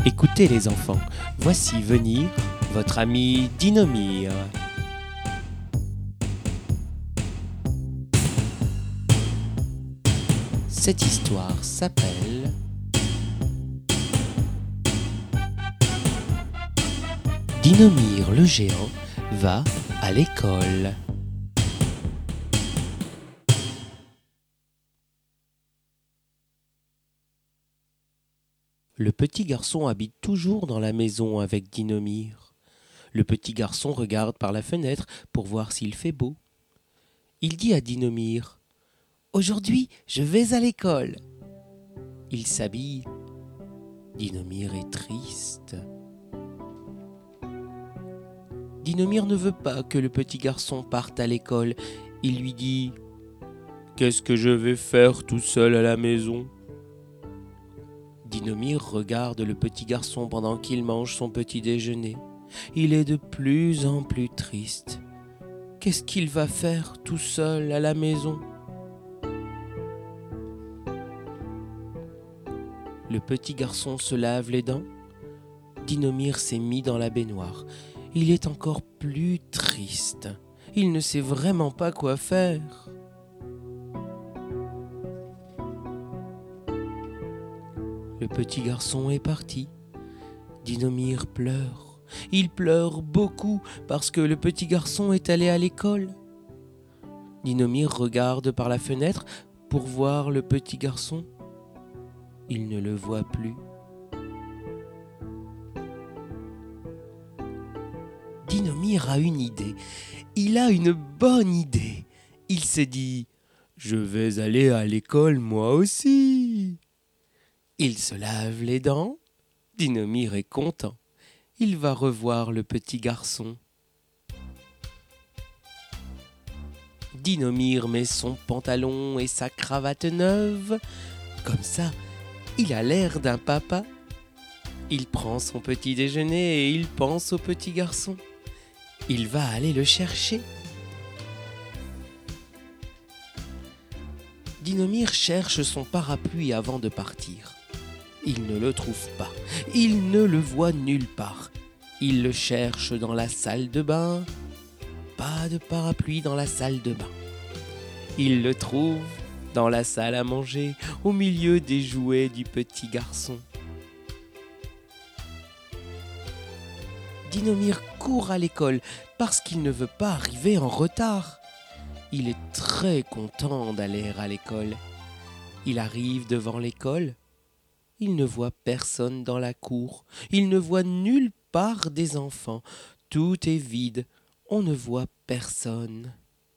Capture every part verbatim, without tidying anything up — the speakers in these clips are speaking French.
Écoutez les enfants, voici venir votre ami Dinomir. Cette histoire s'appelle Dinomir le géant va à l'école. Le petit garçon habite toujours dans la maison avec Dinomir. Le petit garçon regarde par la fenêtre pour voir s'il fait beau. Il dit à Dinomir : « Aujourd'hui, je vais à l'école. » Il s'habille. Dinomir est triste. Dinomir ne veut pas que le petit garçon parte à l'école. Il lui dit : « Qu'est-ce que je vais faire tout seul à la maison ?» Dinomir regarde le petit garçon pendant qu'il mange son petit déjeuner. Il est de plus en plus triste. Qu'est-ce qu'il va faire tout seul à la maison ? Le petit garçon se lave les dents. Dinomir s'est mis dans la baignoire. Il est encore plus triste. Il ne sait vraiment pas quoi faire. Le petit garçon est parti. Dinomir pleure. Il pleure beaucoup parce que le petit garçon est allé à l'école. Dinomir regarde par la fenêtre pour voir le petit garçon. Il ne le voit plus. Dinomir a une idée. Il a une bonne idée. Il se dit : « Je vais aller à l'école moi aussi. » Il se lave les dents. Dinomir est content. Il va revoir le petit garçon. Dinomir met son pantalon et sa cravate neuve. Comme ça, il a l'air d'un papa. Il prend son petit déjeuner et il pense au petit garçon. Il va aller le chercher. Dinomir cherche son parapluie avant de partir. Il ne le trouve pas. Il ne le voit nulle part. Il le cherche dans la salle de bain. Pas de parapluie dans la salle de bain. Il le trouve dans la salle à manger, au milieu des jouets du petit garçon. Dinomir court à l'école parce qu'il ne veut pas arriver en retard. Il est très content d'aller à l'école. Il arrive devant l'école. Il ne voit personne dans la cour. Il ne voit nulle part des enfants. Tout est vide. On ne voit personne.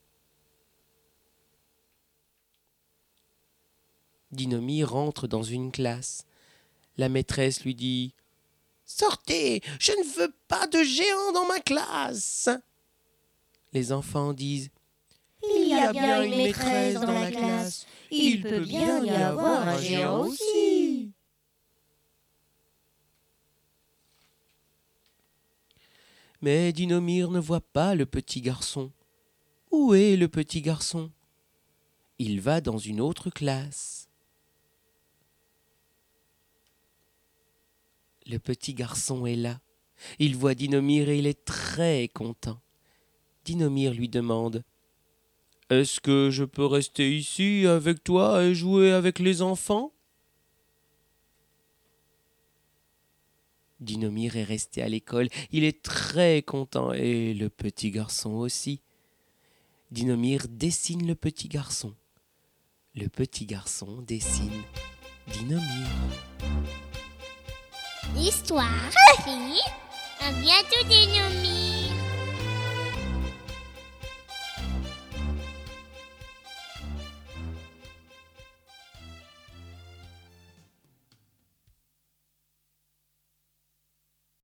Dinomir entre dans une classe. La maîtresse lui dit : « Sortez, je ne veux pas de géant dans ma classe. » Les enfants disent : « Il y a bien une maîtresse dans la classe. Il peut bien y avoir un géant aussi. » Mais Dinomir ne voit pas le petit garçon. Où est le petit garçon ? Il va dans une autre classe. Le petit garçon est là. Il voit Dinomir et il est très content. Dinomir lui demande : « Est-ce que je peux rester ici avec toi et jouer avec les enfants ?» Dinomir est resté à l'école. Il est très content et le petit garçon aussi. Dinomir dessine le petit garçon. Le petit garçon dessine Dinomir. L'histoire fini. À bientôt, Dinomir.